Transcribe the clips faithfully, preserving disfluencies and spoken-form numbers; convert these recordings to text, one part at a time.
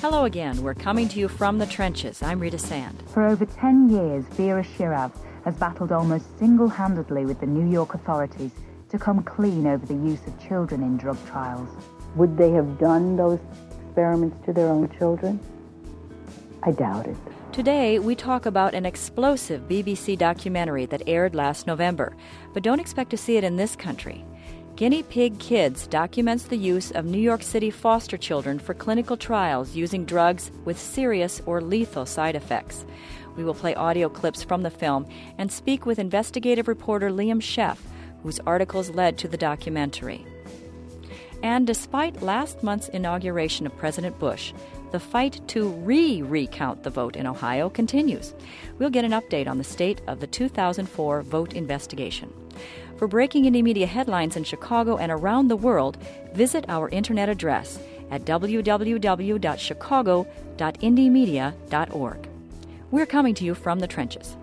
Hello again. We're coming to you from the trenches. I'm Rita Sand. For over ten years, Vera Shirav has battled almost single-handedly with the New York authorities to come clean over the use of children in drug trials. Would they have done those experiments to their own children? I doubt it. Today, we talk about an explosive B B C documentary that aired last November, but don't expect to see it in this country. Guinea Pig Kids documents the use of New York City foster children for clinical trials using drugs with serious or lethal side effects. We will play audio clips from the film and speak with investigative reporter Liam Sheff, whose articles led to the documentary. And despite last month's inauguration of President Bush, the fight to re-recount the vote in Ohio continues. We'll get an update on the state of the two thousand four vote investigation. For breaking indie media headlines in Chicago and around the world, visit our internet address at w w w dot chicago dot indie media dot org. We're coming to you from the trenches.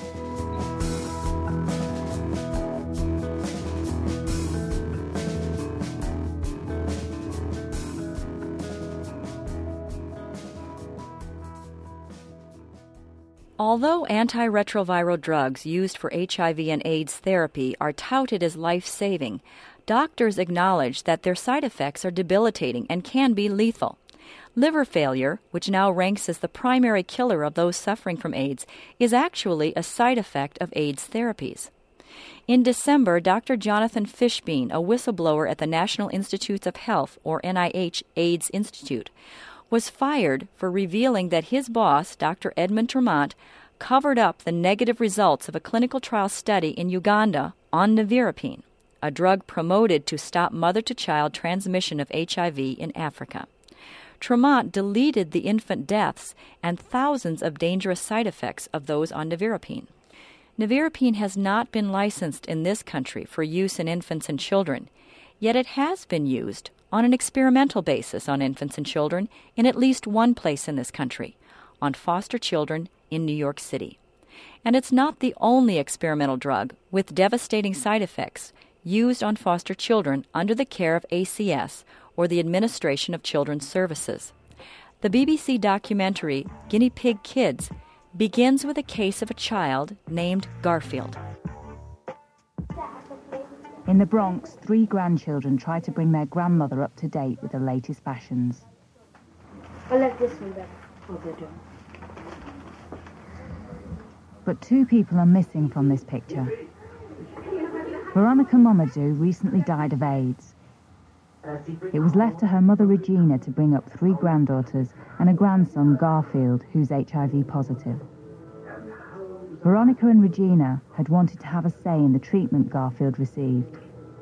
Although antiretroviral drugs used for H I V and AIDS therapy are touted as life-saving, doctors acknowledge that their side effects are debilitating and can be lethal. Liver failure, which now ranks as the primary killer of those suffering from AIDS, is actually a side effect of AIDS therapies. In December, Doctor Jonathan Fishbein, a whistleblower at the National Institutes of Health, or N I H AIDS Institute, was fired for revealing that his boss, Doctor Edmund Tremont, covered up the negative results of a clinical trial study in Uganda on nevirapine, a drug promoted to stop mother-to-child transmission of H I V in Africa. Tremont deleted the infant deaths and thousands of dangerous side effects of those on nevirapine. Nevirapine has not been licensed in this country for use in infants and children, yet it has been used on an experimental basis on infants and children in at least one place in this country, on foster children in New York City. And it's not the only experimental drug with devastating side effects used on foster children under the care of A C S, or the Administration of Children's Services. The B B C documentary Guinea Pig Kids begins with a case of a child named Garfield. In the Bronx, three grandchildren try to bring their grandmother up to date with the latest fashions. I like this one better. Oh, they do. But two people are missing from this picture. Veronica Mamadou recently died of AIDS. It was left to her mother Regina to bring up three granddaughters and a grandson, Garfield, who's H I V positive. Veronica and Regina had wanted to have a say in the treatment Garfield received.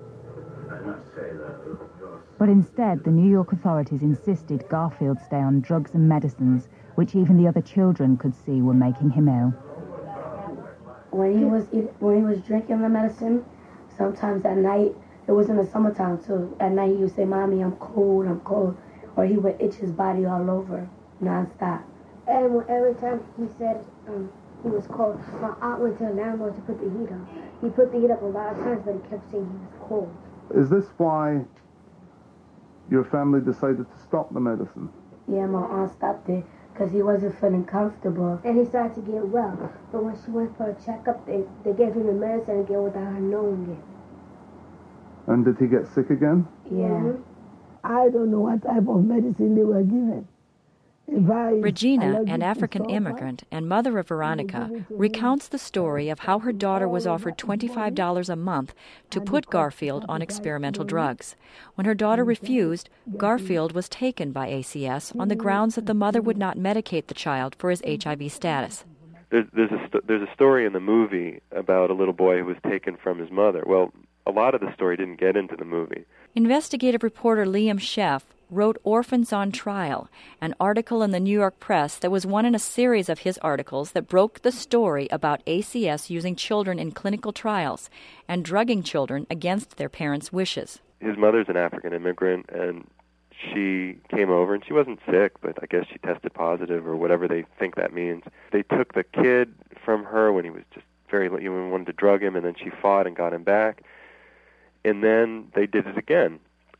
But instead, the New York authorities insisted Garfield stay on drugs and medicines, which even the other children could see were making him ill. When he was when he was drinking the medicine, sometimes at night, it was in the summertime too, at night he would say, "Mommy, I'm cold, I'm cold," or he would itch his body all over, nonstop. And every time he said, um, he was cold, my aunt went to the landlord to put the heat on. He put the heat up a lot of times, but he kept saying he was cold. Is this why your family decided to stop the medicine? Yeah, my aunt stopped it because he wasn't feeling comfortable. And he started to get well. But when she went for a checkup, they, they gave him the medicine again without her knowing it. And did he get sick again? Yeah. Mm-hmm. I don't know what type of medicine they were given. Regina, an African immigrant and mother of Veronica, recounts the story of how her daughter was offered twenty-five dollars a month to put Garfield on experimental drugs. When her daughter refused, Garfield was taken by A C S on the grounds that the mother would not medicate the child for his H I V status. There's, there's, a, st- there's a story in the movie about a little boy who was taken from his mother. Well, a lot of the story didn't get into the movie. Investigative reporter Liam Sheff wrote Orphans on Trial, an article in the New York Press that was one in a series of his articles that broke the story about A C S using children in clinical trials and drugging children against their parents' wishes. His mother's an African immigrant, and she came over, and she wasn't sick, but I guess she tested positive or whatever they think that means. They took the kid from her when he was just very, you know, wanted to drug him, and then she fought and got him back. And then they did it again.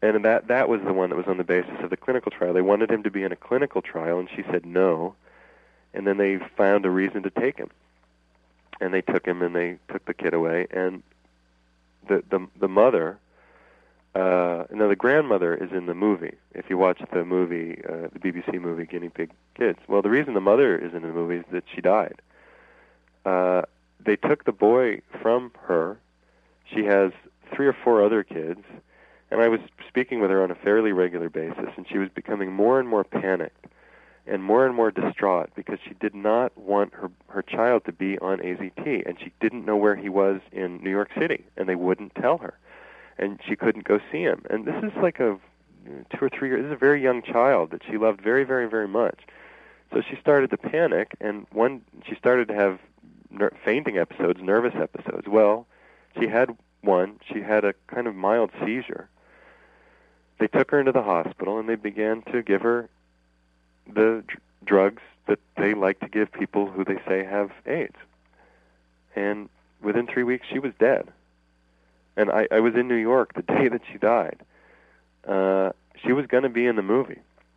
And that, that was the one that was on the basis of the clinical trial. They wanted him to be in a clinical trial, and she said no. And then they found a reason to take him. And they took him, and they took the kid away. And the the, the mother... Uh, now, the grandmother is in the movie. If you watch the movie, uh, the B B C movie, Guinea Pig Kids. Well, the reason the mother is in the movie is that she died. Uh, they took the boy from her. She has three or four other kids. And I was speaking with her on a fairly regular basis, and she was becoming more and more panicked and more and more distraught because she did not want her, her child to be on A Z T, and she didn't know where he was in New York City, and they wouldn't tell her. And she couldn't go see him. And this is like a two or three years, this is a very young child that she loved very, very, very much. So she started to panic, and one, she started to have ner- fainting episodes, nervous episodes. Well, she had one. She had a kind of mild seizure. They took her into the hospital, and they began to give her the dr- drugs that they like to give people who they say have AIDS. And within three weeks, she was dead. And I, I was in New York the day that she died. Uh, she was going to be in the movie.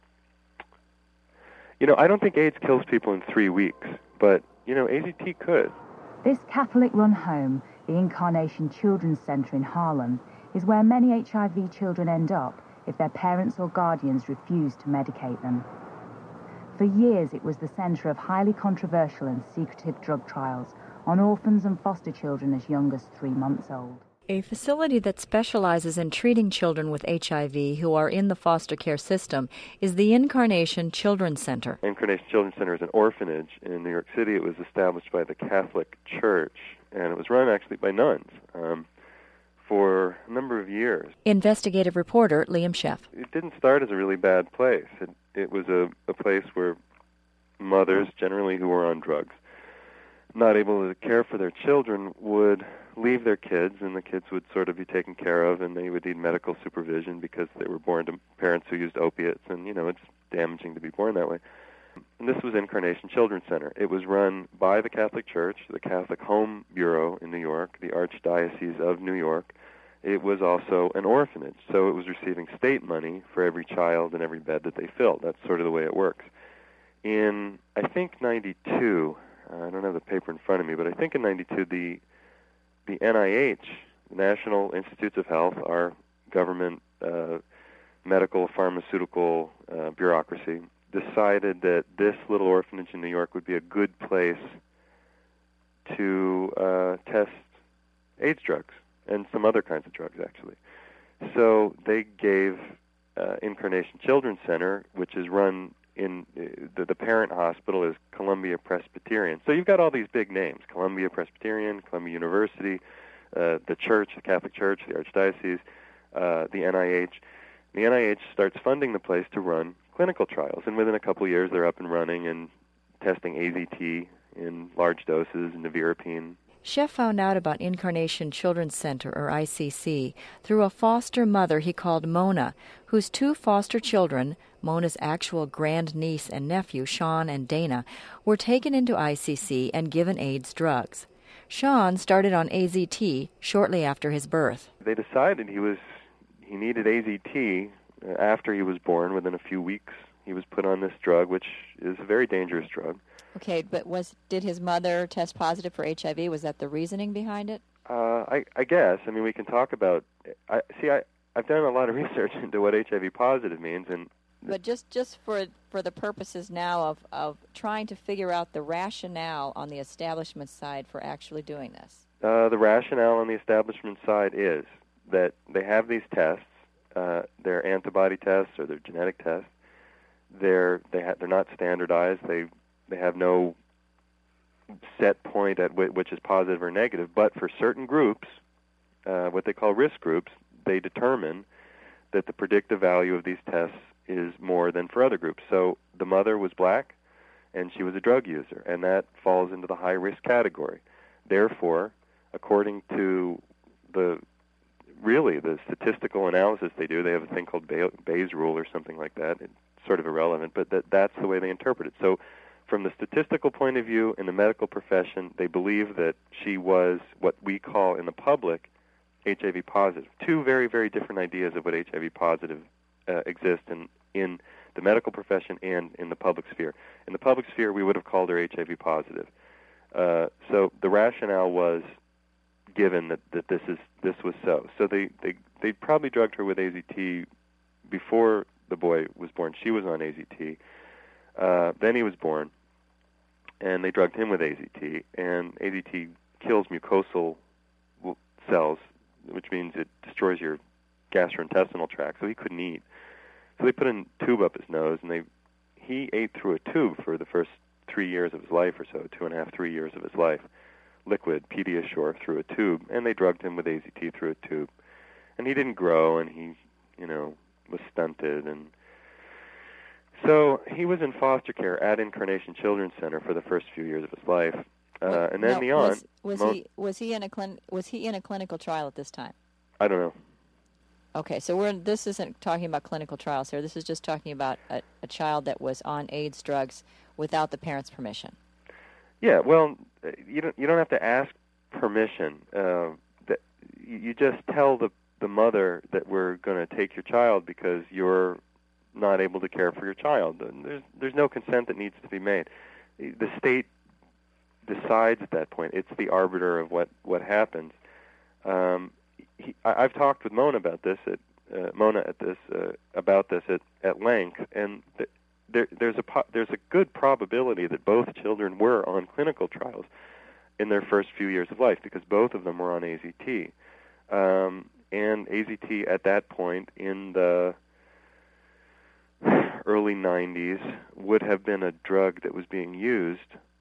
You know, I don't think AIDS kills people in three weeks, but, you know, A Z T could. This Catholic-run home, the Incarnation Children's Center in Harlem, is where many H I V children end up if their parents or guardians refuse to medicate them. For years, it was the center of highly controversial and secretive drug trials on orphans and foster children as young as three months old. A facility that specializes in treating children with H I V who are in the foster care system is the Incarnation Children's Center. Incarnation Children's Center is an orphanage in New York City. It was established by the Catholic Church, and it was run actually by nuns um, for a number of years. Investigative reporter Liam Sheff. It didn't start as a really bad place. It, it was a, a place where mothers, generally who were on drugs, not able to care for their children, would leave their kids, and the kids would sort of be taken care of, and they would need medical supervision because they were born to parents who used opiates, and, you know, it's damaging to be born that way. And this was Incarnation Children's Center. It was run by the Catholic Church, the Catholic Home Bureau in New York, the Archdiocese of New York. It was also an orphanage, so it was receiving state money for every child and every bed that they filled. That's sort of the way it works. In, I think, ninety-two, uh, I don't have the paper in front of me, but I think in ninety-two, the the N I H, the National Institutes of Health, our government uh, medical, pharmaceutical uh, bureaucracy, decided that this little orphanage in New York would be a good place to uh, test AIDS drugs and some other kinds of drugs, actually. So they gave uh, Incarnation Children's Center, which is run in uh, the, the parent hospital is Columbia Presbyterian. So you've got all these big names: Columbia Presbyterian, Columbia University, uh, the Church, the Catholic Church, the Archdiocese, uh, the N I H. The N I H starts funding the place to run clinical trials, and within a couple of years, they're up and running and testing A Z T in large doses, nevirapine. Sheff found out about Incarnation Children's Center, or I C C, through a foster mother he called Mona, whose two foster children, Mona's actual grandniece and nephew, Sean and Dana, were taken into I C C and given AIDS drugs. Sean started on A Z T shortly after his birth. They decided he was he needed A Z T after he was born. Within a few weeks, he was put on this drug, which is a very dangerous drug. Okay, but was did his mother test positive for H I V? Was that the reasoning behind it? Uh, I, I guess. I mean, we can talk about... I see, I, I've done a lot of research into what H I V positive means, and... But just, just for for the purposes now of, of trying to figure out the rationale on the establishment side for actually doing this. Uh, the rationale on the establishment side is that they have these tests. Uh, they're antibody tests or they're genetic tests. They're they ha- they're not standardized. They they have no set point at w- which is positive or negative. But for certain groups, uh, what they call risk groups, they determine that the predictive value of these tests is more than for other groups. So the mother was black, and she was a drug user, and that falls into the high-risk category. Therefore, according to the really the statistical analysis they do, they have a thing called Bayes rule or something like that. It's sort of irrelevant, but that that's the way they interpret it. So from the statistical point of view in the medical profession, they believe that she was what we call in the public H I V positive. Two very, very different ideas of what H I V positive uh, exists in, in the medical profession and in the public sphere. In the public sphere, we would have called her H I V positive. Uh, so the rationale was given that, that this is this was so. So they, they, they probably drugged her with A Z T before the boy was born. She was on A Z T. Uh, then he was born, and they drugged him with A Z T. And A Z T kills mucosal cells, which means it destroys your gastrointestinal tract, so he couldn't eat. So they put a tube up his nose, and they he ate through a tube for the first three years of his life or so, two and a half, three years of his life, liquid Pediasure through a tube, and they drugged him with A Z T through a tube. And he didn't grow, and he, you know, was stunted, and so he was in foster care at Incarnation Children's Center for the first few years of his life, uh, well, and then no, beyond. Was, was Mo- he was he in a clin- was he in a clinical trial at this time? I don't know. Okay, so we're this isn't talking about clinical trials here. This is just talking about a, a child that was on AIDS drugs without the parents' permission. Yeah, well, you don't you don't have to ask permission. Uh, that you just tell the the mother that we're going to take your child because you're not able to care for your child. And there's there's no consent that needs to be made. The state decides at that point. It's the arbiter of what what happens. Um, he, I, I've talked with Mona about this at uh, Mona at this uh, about this at, at length, and th- there there's a po- there's a good probability that both children were on clinical trials in their first few years of life because both of them were on A Z T. Um, and A Z T at that point in the early nineties would have been a drug that was being used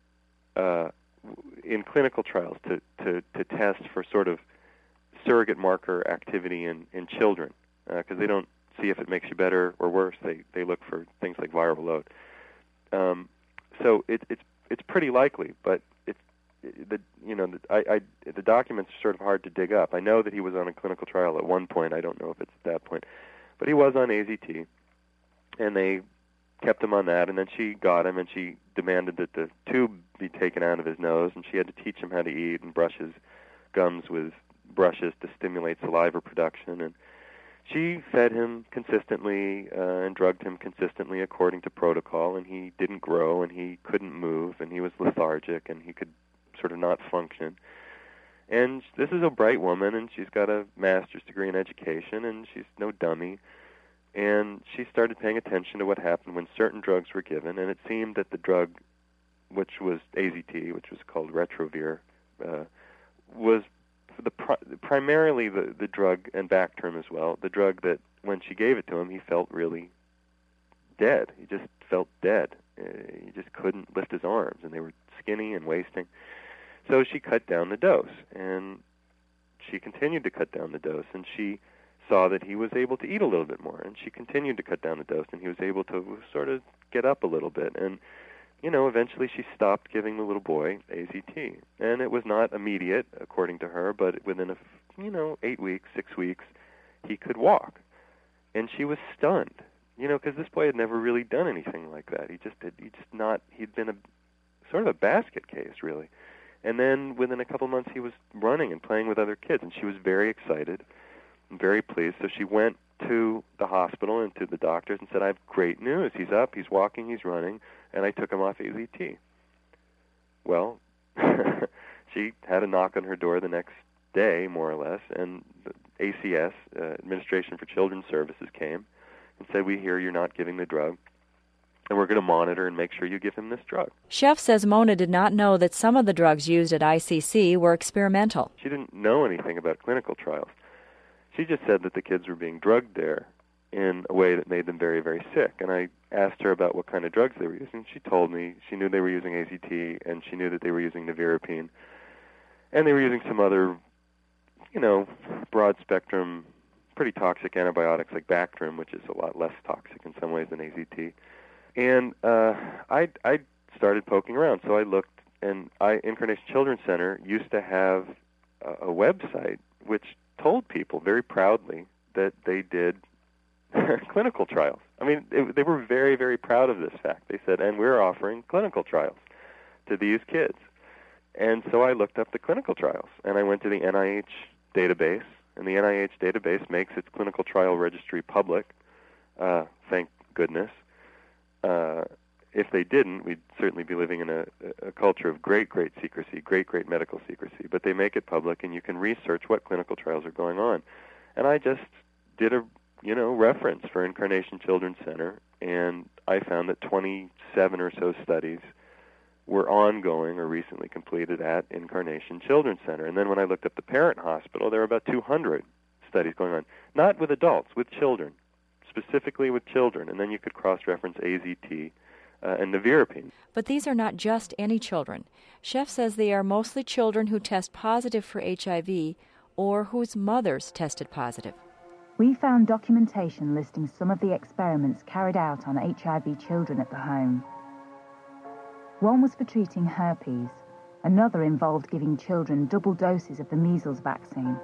uh, in clinical trials to, to, to test for sort of surrogate marker activity in, in children because uh, they don't see if it makes you better or worse. They they look for things like viral load. Um, so it, it's it's pretty likely, but it's the you know the, I, I the documents are sort of hard to dig up. I know that he was on a clinical trial at one point. I don't know if it's at that point, but he was on A Z T, and they kept him on that. And then she got him, and she demanded that the tube be taken out of his nose, and she had to teach him how to eat and brush his gums with brushes to stimulate saliva production. And she fed him consistently uh, and drugged him consistently according to protocol, and he didn't grow, and he couldn't move, and he was lethargic, and he could sort of not function. And this is a bright woman, and she's got a master's degree in education, and she's no dummy. And she started paying attention to what happened when certain drugs were given, and it seemed that the drug, which was A Z T, which was called Retrovir, uh, was the pri- primarily the, the drug, and Bactrim as well, the drug that when she gave it to him, he felt really dead. He just felt dead. Uh, he just couldn't lift his arms, and they were skinny and wasting. So she cut down the dose, and she continued to cut down the dose, and she saw that he was able to eat a little bit more, and she continued to cut down the dose, and he was able to sort of get up a little bit. And, you know, eventually she stopped giving the little boy A Z T. And it was not immediate, according to her, but within, a, you know, eight weeks, six weeks, he could walk. And she was stunned, you know, because this boy had never really done anything like that. He just had, he just not, he'd been a sort of a basket case, really. And then within a couple months, he was running and playing with other kids, and she was very excited and very pleased. So she went to the hospital and to the doctors and said, I have great news. He's up, he's walking, he's running, and I took him off A Z T. Well, she had a knock on her door the next day, more or less, and the A C S, uh, Administration for Children's Services, came and said, we hear you're not giving the drug, and we're going to monitor and make sure you give him this drug. Chef says Mona did not know that some of the drugs used at I C C were experimental. She didn't know anything about clinical trials. She just said that the kids were being drugged there in a way that made them very, very sick. And I asked her about what kind of drugs they were using. She told me she knew they were using A Z T, and she knew that they were using nevirapine. And they were using some other, you know, broad-spectrum, pretty toxic antibiotics like Bactrim, which is a lot less toxic in some ways than A Z T. And uh, I, I started poking around. So I looked, and I, Incarnation Children's Center used to have a, a website which told people very proudly that they did clinical trials. I mean, it, they were very, very proud of this fact. They said, and we're offering clinical trials to these kids. And so I looked up the clinical trials, and I went to the N I H database, And the N I H database makes its clinical trial registry public, uh, thank goodness. Uh, if they didn't, we'd certainly be living in a, a culture of great, great secrecy, great, great medical secrecy. But they make it public, and you can research what clinical trials are going on. And I just did a, you know, reference for Incarnation Children's Center, and I found that twenty-seven or so studies were ongoing or recently completed at Incarnation Children's Center. And then when I looked up the parent hospital, there were about two hundred studies going on, not with adults, with children, specifically with children. And then you could cross-reference A Z T uh, and nevirapine. But these are not just any children. Chef says they are mostly children who test positive for H I V or whose mothers tested positive. We found documentation listing some of the experiments carried out on H I V children at the home. One was for treating herpes. Another involved giving children double doses of the measles vaccine.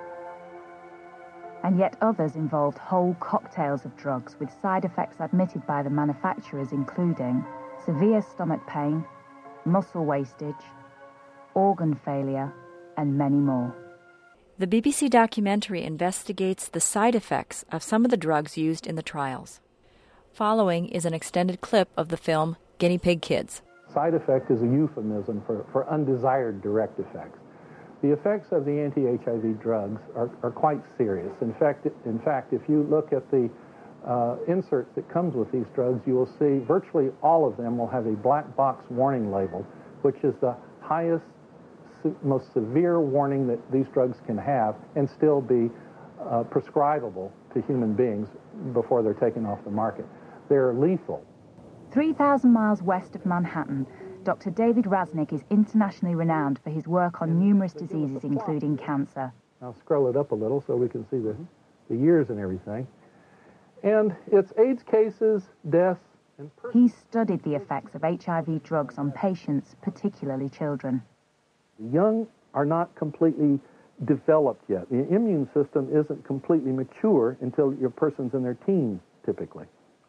And yet others involved whole cocktails of drugs with side effects admitted by the manufacturers, including severe stomach pain, muscle wastage, organ failure, and many more. The B B C documentary investigates the side effects of some of the drugs used in the trials. Following is an extended clip of the film Guinea Pig Kids. Side effect is a euphemism for, for undesired direct effects. The effects of the anti-H I V drugs are, are quite serious. In fact, in fact, if you look at the uh, inserts that comes with these drugs, you will see virtually all of them will have a black box warning label, which is the highest, se- most severe warning that these drugs can have and still be uh, prescribable to human beings before they're taken off the market. They're lethal. three thousand miles west of Manhattan, Doctor David Raznick is internationally renowned for his work on numerous diseases, including cancer. I'll scroll it up a little so we can see the, the years and everything. And it's AIDS cases, deaths, and... He studied the effects of H I V drugs on patients, particularly children. The young are not completely developed yet. The immune system isn't completely mature until your person's in their teens, typically.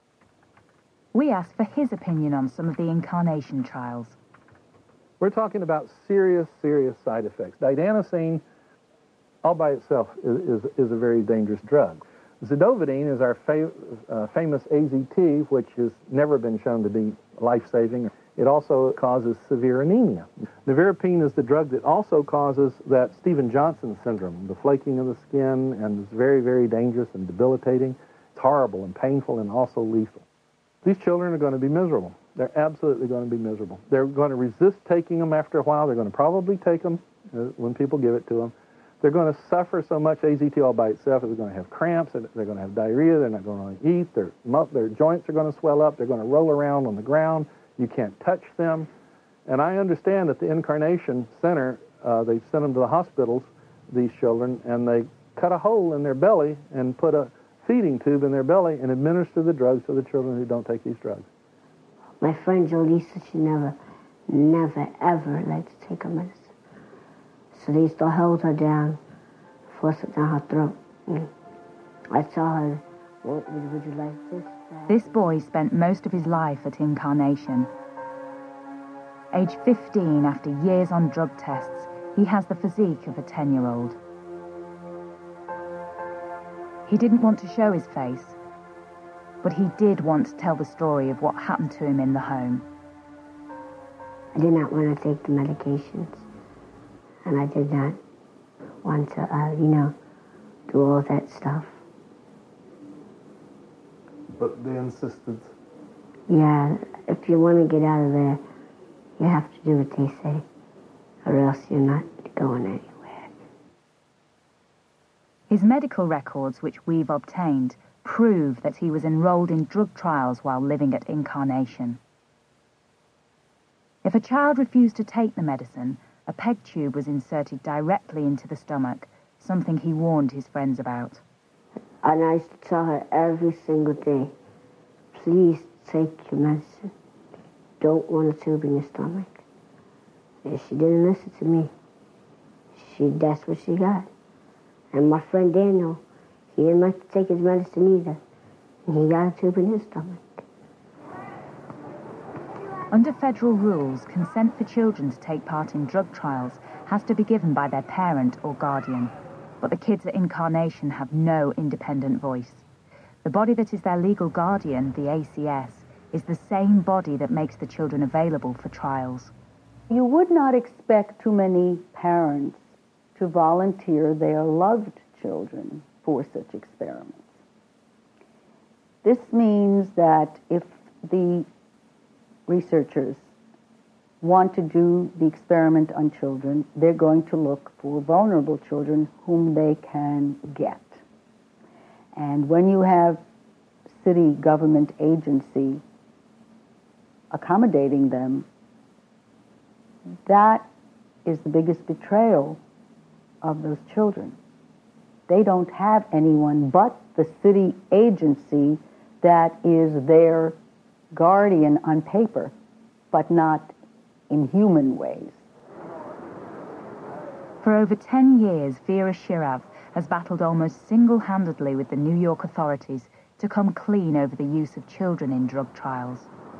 We asked for his opinion on some of the Incarnation trials. We're talking about serious, serious side effects. Didanosine, all by itself, is, is, is a very dangerous drug. Zidovudine is our fa- uh, famous A Z T, which has never been shown to be life-saving. It also causes severe anemia. Nevirapine is the drug that also causes that Stevens-Johnson syndrome, the flaking of the skin, and is very, very dangerous and debilitating. It's horrible and painful and also lethal. These children are going to be miserable. They're absolutely going to be miserable. They're going to resist taking them after a while. They're going to probably take them uh, when people give it to them. They're going to suffer so much A Z T all by itself. They're going to have cramps. They're going to have diarrhea. They're not going to eat. Their, their joints are going to swell up. They're going to roll around on the ground. You can't touch them. And I understand that the Incarnation Center, uh, they sent them to the hospitals, these children, and they cut a hole in their belly and put a feeding tube in their belly and administer the drugs to the children who don't take these drugs. My friend Jolisa, she never, never, ever liked to take her medicine. So they used to hold her down, force it down her throat. And I tell her, well, would you like this? This boy spent most of his life at Incarnation. Age fifteen, after years on drug tests, he has the physique of a ten-year-old. He didn't want to show his face, but he did want to tell the story of what happened to him in the home. I did not want to take the medications, and I did not want to, uh, you know, do all that stuff. But they insisted. Yeah, if you want to get out of there, you have to do what they say, or else you're not going anywhere. His medical records, which we've obtained, prove that he was enrolled in drug trials while living at Incarnation. If a child refused to take the medicine, a peg tube was inserted directly into the stomach, something he warned his friends about. And I used to tell her every single day, please take your medicine. Don't want a tube in your stomach. And she didn't listen to me. She, that's what she got. And my friend Daniel, he didn't like to take his medicine either. And he got a tube in his stomach. Under federal rules, consent for children to take part in drug trials has to be given by their parent or guardian. But the kids at Incarnation have no independent voice. The body that is their legal guardian, the A C S, is the same body that makes the children available for trials. You would not expect too many parents to volunteer their loved children for such experiments. This means that if the researchers want to do the experiment on children, they're going to look for vulnerable children whom they can get. And when you have city government agency accommodating them, that is the biggest betrayal of those children. They don't have anyone but the city agency that is their guardian on paper, but not in human ways. For over ten years, Vera Shirav has battled almost single-handedly with the New York authorities to come clean over the use of children in drug trials.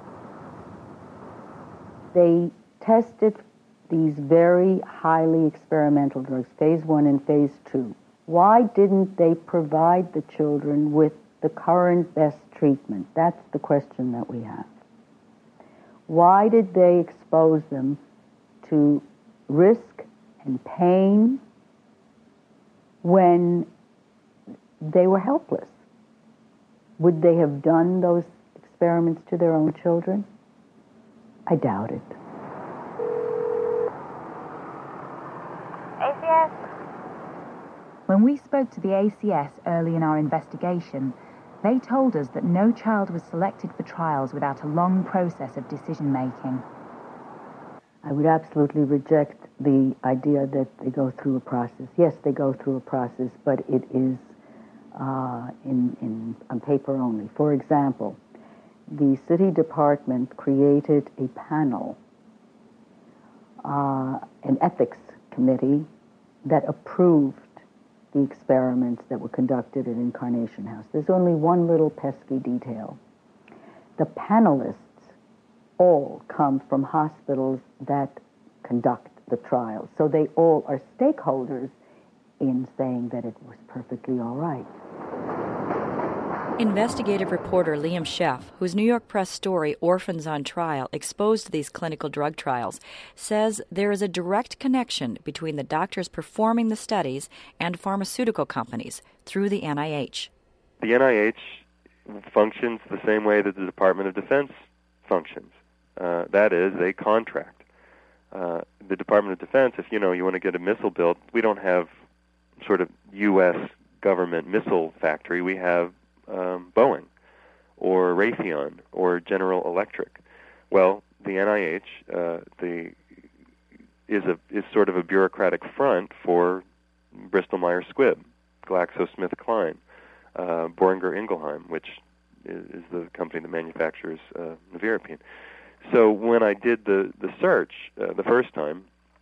They tested these very highly experimental drugs, phase one and phase two. Why didn't they provide the children with the current best treatment? That's the question that we have. Why did they expose them to risk and pain when they were helpless? Would they have done those experiments to their own children? I doubt it. A C S. When we spoke to the A C S early in our investigation, they told us that no child was selected for trials without a long process of decision-making. I would absolutely reject the idea that they go through a process. Yes, they go through a process, but it is uh, in, in, on paper only. For example, the city department created a panel, uh, an ethics committee that approved the experiments that were conducted at Incarnation House. There's only one little pesky detail. The panelists all come from hospitals that conduct the trials, so they all are stakeholders in saying that it was perfectly all right. Investigative reporter Liam Sheff, whose New York Press story Orphans on Trial exposed these clinical drug trials, says there is a direct connection between the doctors performing the studies and pharmaceutical companies through the N I H. The N I H functions the same way that the Department of Defense functions. Uh, that is, they contract. Uh, the Department of Defense, if you know you want to get a missile built, we don't have sort of U S government missile factory. We have Um, Boeing or Raytheon or General Electric. Well, the N I H uh, the, is a is sort of a bureaucratic front for Bristol Myers Squibb, GlaxoSmithKline, uh, Boehringer Ingelheim, which is, is the company that manufactures uh, Nevirapine. So when I did the the search uh, the first time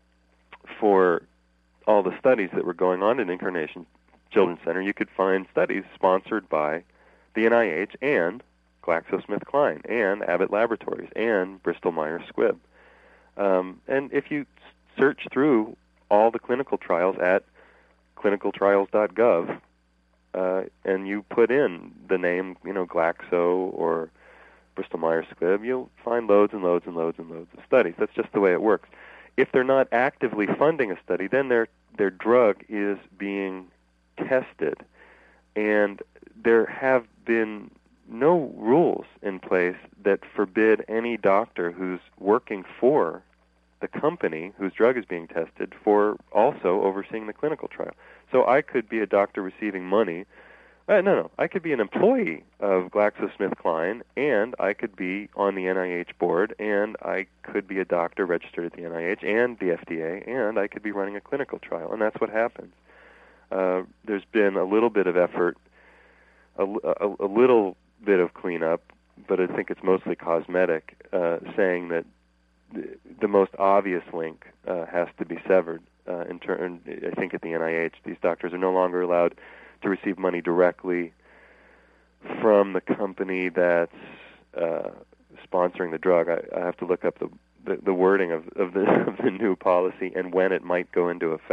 for all the studies that were going on in Incarnation Children's Center, you could find studies sponsored by the N I H and GlaxoSmithKline and Abbott Laboratories and Bristol Myers Squibb. Um, and if you search through all the clinical trials at clinical trials dot gov uh, and you put in the name, you know, Glaxo or Bristol Myers Squibb, you'll find loads and loads and loads and loads of studies. That's just the way it works. If they're not actively funding a study, then their their drug is being tested, and there have been no rules in place that forbid any doctor who's working for the company whose drug is being tested for also overseeing the clinical trial. So I could be a doctor receiving money. Uh, no, no, I could be an employee of GlaxoSmithKline, and I could be on the N I H board, and I could be a doctor registered at the N I H and the F D A, and I could be running a clinical trial, and that's what happens. Uh, there's been a little bit of effort, a, a, a little bit of cleanup, but I think it's mostly cosmetic, uh, saying that the, the most obvious link uh, has to be severed. Uh, in turn, I think at the N I H, these doctors are no longer allowed to receive money directly from the company that's uh, sponsoring the drug. I, I have to look up the, the, the wording of, of, the, of the new policy and when it might go into effect.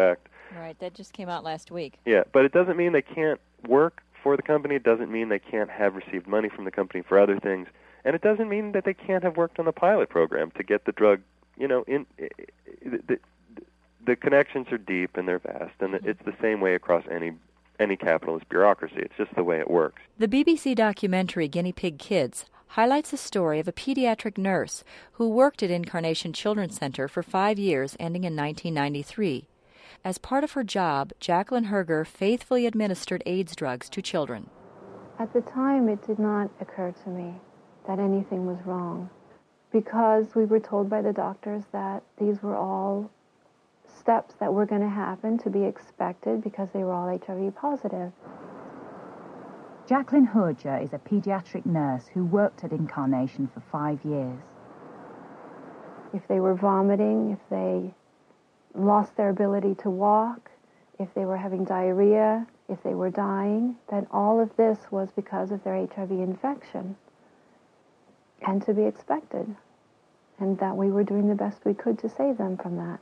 Right, that just came out last week. Yeah, but it doesn't mean they can't work for the company. It doesn't mean they can't have received money from the company for other things. And it doesn't mean that they can't have worked on the pilot program to get the drug, you know, in the, the, the connections are deep and they're vast, and it's the same way across any any capitalist bureaucracy. It's just the way it works. The B B C documentary Guinea Pig Kids highlights the story of a pediatric nurse who worked at Incarnation Children's Center for five years, ending in nineteen ninety-three. As part of her job, Jacqueline Herger faithfully administered AIDS drugs to children. At the time, it did not occur to me that anything was wrong, because we were told by the doctors that these were all steps that were going to happen, to be expected, because they were all H I V positive. Jacqueline Herger is a pediatric nurse who worked at Incarnation for five years. If they were vomiting, if they lost their ability to walk, if they were having diarrhea, if they were dying, then all of this was because of their H I V infection, and to be expected, and that we were doing the best we could to save them from that.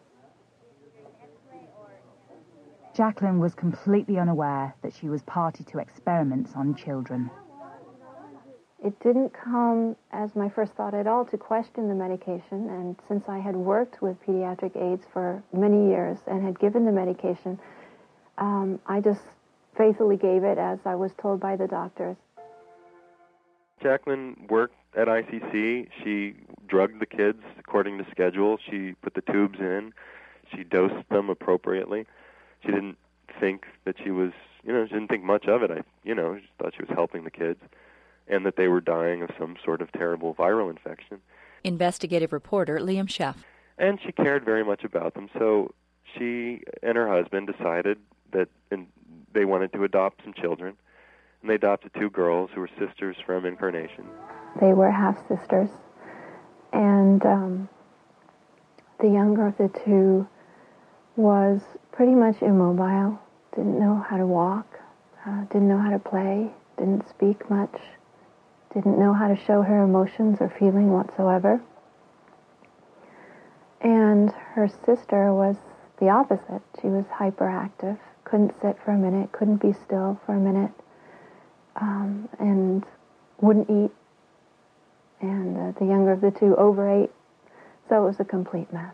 Jacqueline was completely unaware that she was party to experiments on children. It didn't come as my first thought at all to question the medication, and since I had worked with pediatric AIDS for many years and had given the medication, um, I just faithfully gave it as I was told by the doctors. Jacqueline worked at I C C. She drugged the kids according to schedule. She put the tubes in. She dosed them appropriately. She didn't think that she was, you know, she didn't think much of it. I, you know, she thought she was helping the kids, and that they were dying of some sort of terrible viral infection. Investigative reporter Liam Sheff. And she cared very much about them, so she and her husband decided that in, they wanted to adopt some children, and they adopted two girls who were sisters from Incarnation. They were half-sisters, and um, the younger of the two was pretty much immobile, didn't know how to walk, uh, didn't know how to play, didn't speak much, didn't know how to show her emotions or feeling whatsoever. And her sister was the opposite. She was hyperactive, couldn't sit for a minute, couldn't be still for a minute, um, and wouldn't eat. And uh, the younger of the two overate, so it was a complete mess.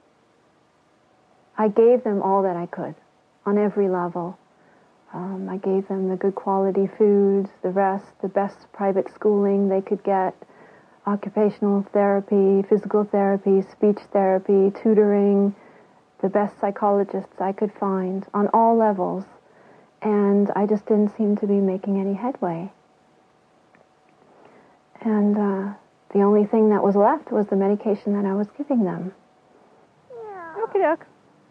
I gave them all that I could, on every level. Um, I gave them the good quality foods, the rest, the best private schooling they could get, occupational therapy, physical therapy, speech therapy, tutoring, the best psychologists I could find on all levels, and I just didn't seem to be making any headway. And uh, the only thing that was left was the medication that I was giving them. Okie doke.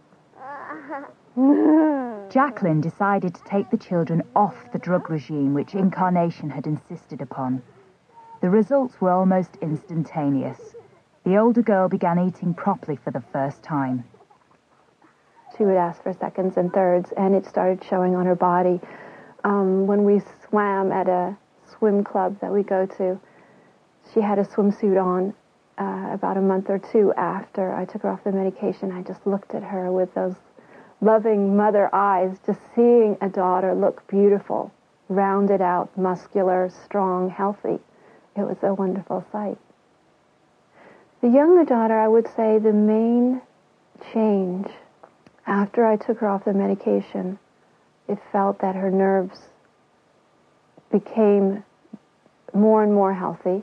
Jacqueline decided to take the children off the drug regime which Incarnation had insisted upon. The results were almost instantaneous. The older girl began eating properly for the first time. She would ask for seconds and thirds, and it started showing on her body. Um, when we swam at a swim club that we go to, she had a swimsuit on uh, about a month or two after I took her off the medication. I just looked at her with those loving mother eyes, just seeing a daughter look beautiful, rounded out, muscular, strong, healthy. It was a wonderful sight. The younger daughter, I would say the main change after I took her off the medication, it felt that her nerves became more and more healthy.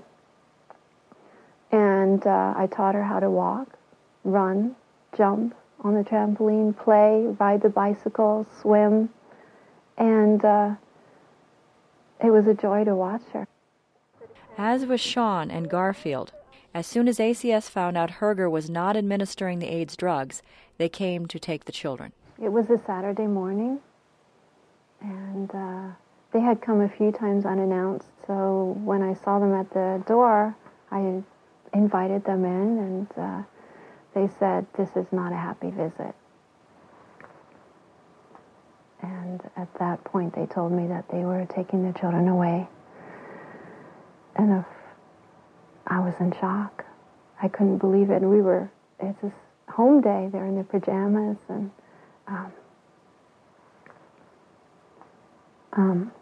And uh, I taught her how to walk, run, jump on the trampoline, play, ride the bicycle, swim. And uh, it was a joy to watch her. As was Sean and Garfield. As soon as A C S found out Herger was not administering the AIDS drugs, they came to take the children. It was a Saturday morning, and uh, they had come a few times unannounced, so when I saw them at the door, I invited them in, and uh, they said, "This is not a happy visit." And at that point, they told me that they were taking the children away. And if I was in shock. I couldn't believe it. And we were, it's this home day. They're in their pajamas, and um, Um,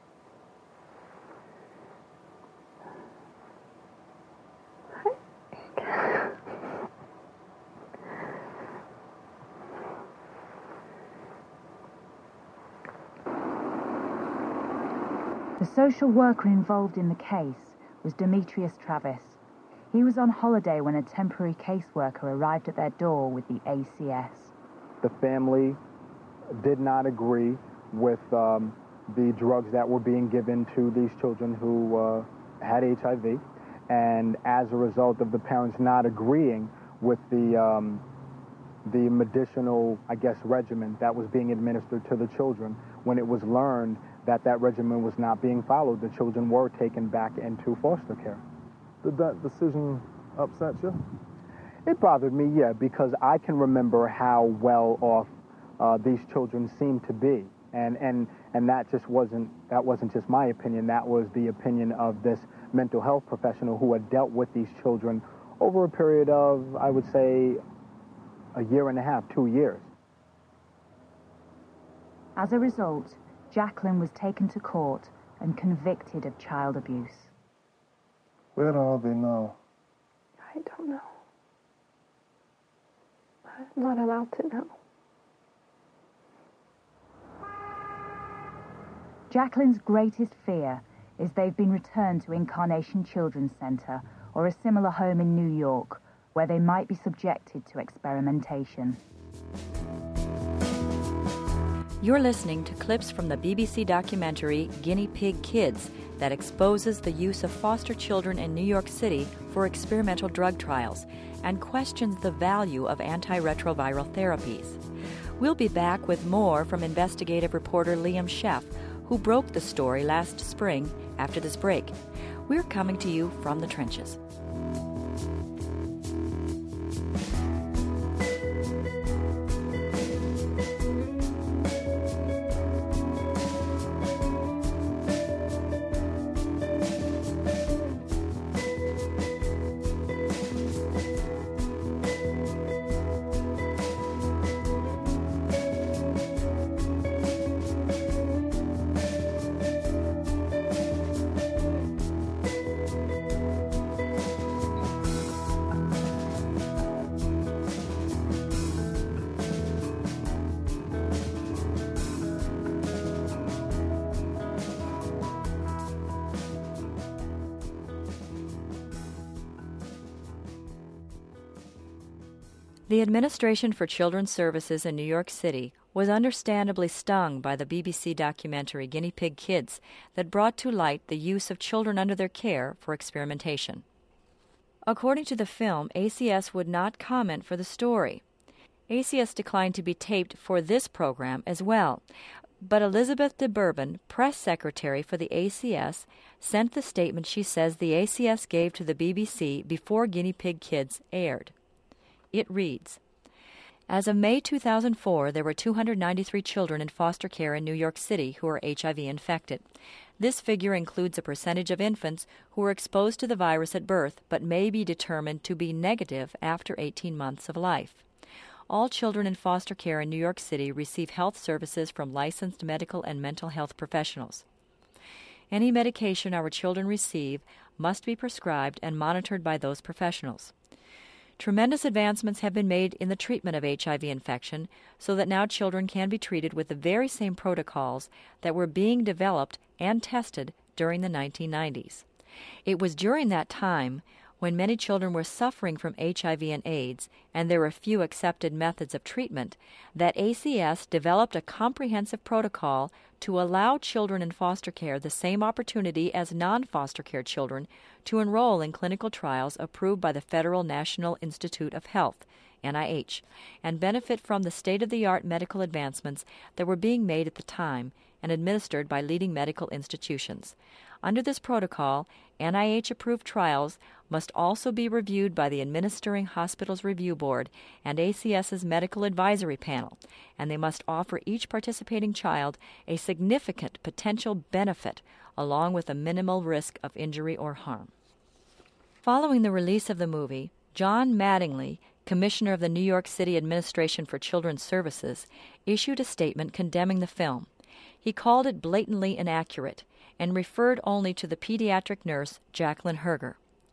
The social worker involved in the case was Demetrius Travis. He was on holiday when a temporary caseworker arrived at their door with the A C S. The family did not agree with um, the drugs that were being given to these children who uh, had H I V, and as a result of the parents not agreeing with the um, the medicinal, I guess, regimen that was being administered to the children, when it was learned that that regimen was not being followed, the children were taken back into foster care. Did that decision upset you? It bothered me, yeah, because I can remember how well off uh, these children seemed to be, and and and that just wasn't that wasn't just my opinion. That was the opinion of this mental health professional who had dealt with these children over a period of, I would say, a year and a half, two years. As a result, Jacqueline was taken to court and convicted of child abuse. Where are they now? I don't know. I'm not allowed to know. Jacqueline's greatest fear is they've been returned to Incarnation Children's Center or a similar home in New York, where they might be subjected to experimentation. You're listening to clips from the B B C documentary Guinea Pig Kids that exposes the use of foster children in New York City for experimental drug trials and questions the value of antiretroviral therapies. We'll be back with more from investigative reporter Liam Sheff, who broke the story last spring after this break. We're coming to you from the trenches. The Administration for Children's Services in New York City was understandably stung by the B B C documentary Guinea Pig Kids that brought to light the use of children under their care for experimentation. According to the film, A C S would not comment for the story. A C S declined to be taped for this program as well, but Elizabeth de Bourbon, press secretary for the A C S, sent the statement she says the A C S gave to the B B C before Guinea Pig Kids aired. It reads, as of May two thousand four, there were two hundred ninety-three children in foster care in New York City who are H I V infected. This figure includes a percentage of infants who were exposed to the virus at birth but may be determined to be negative after eighteen months of life. All children in foster care in New York City receive health services from licensed medical and mental health professionals. Any medication our children receive must be prescribed and monitored by those professionals. Tremendous advancements have been made in the treatment of H I V infection so that now children can be treated with the very same protocols that were being developed and tested during the nineteen nineties. It was during that time, when many children were suffering from H I V and AIDS and there were few accepted methods of treatment, that A C S developed a comprehensive protocol to allow children in foster care the same opportunity as non-foster care children to enroll in clinical trials approved by the Federal National Institute of Health, N I H, and benefit from the state-of-the-art medical advancements that were being made at the time and administered by leading medical institutions. Under this protocol, N I H-approved trials must also be reviewed by the Administering Hospitals Review Board and ACS's Medical Advisory Panel, and they must offer each participating child a significant potential benefit along with a minimal risk of injury or harm. Following the release of the movie, John Mattingly, Commissioner of the New York City Administration for Children's Services, issued a statement condemning the film. He called it blatantly inaccurate and referred only to the pediatric nurse, Jacqueline Herger.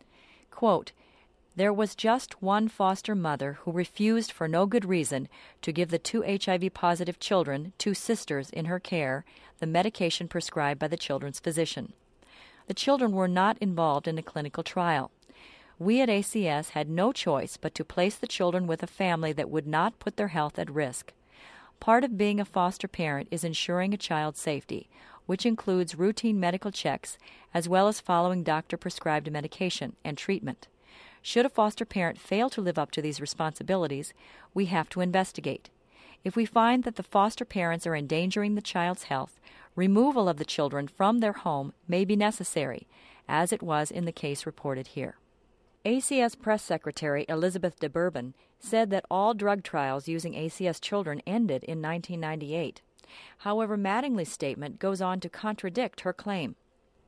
Quote, "There was just one foster mother who refused for no good reason to give the two H I V-positive children, two sisters in her care, the medication prescribed by the children's physician. The children were not involved in a clinical trial. We at A C S had no choice but to place the children with a family that would not put their health at risk. Part of being a foster parent is ensuring a child's safety, which includes routine medical checks as well as following doctor-prescribed medication and treatment. Should a foster parent fail to live up to these responsibilities, we have to investigate. If we find that the foster parents are endangering the child's health, removal of the children from their home may be necessary, as it was in the case reported here." A C S Press Secretary Elizabeth de Bourbon said that all drug trials using A C S children ended in nineteen ninety-eight. However, Mattingly's statement goes on to contradict her claim.